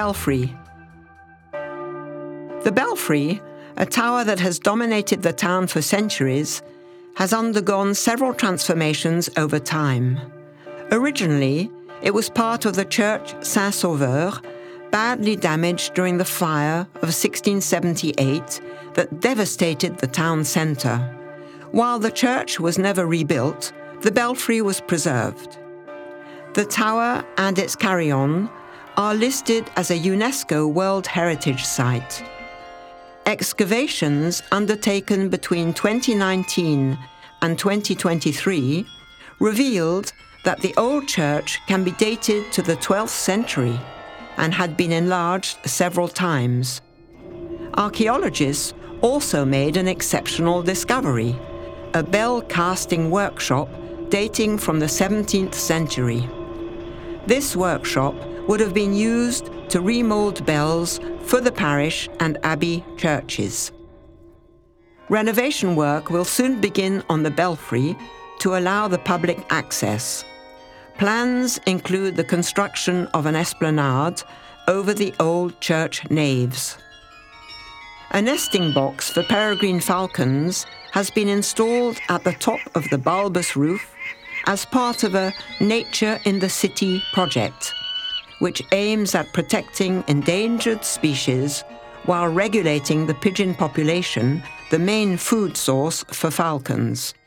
Belfry. The Belfry, a tower that has dominated the town for centuries, has undergone several transformations over time. Originally, it was part of the church Saint-Sauveur, badly damaged during the fire of 1678 that devastated the town centre. While the church was never rebuilt, the belfry was preserved. The tower and its carillon are listed as a UNESCO World Heritage Site. Excavations undertaken between 2019 and 2023 revealed that the old church can be dated to the 12th century and had been enlarged several times. Archaeologists also made an exceptional discovery, a bell casting workshop dating from the 17th century. This workshop would have been used to remold bells for the parish and abbey churches. Renovation work will soon begin on the belfry to allow the public access. Plans include the construction of an esplanade over the old church naves. A nesting box for peregrine falcons has been installed at the top of the bulbous roof as part of a Nature in the City project, which aims at protecting endangered species while regulating the pigeon population, the main food source for falcons.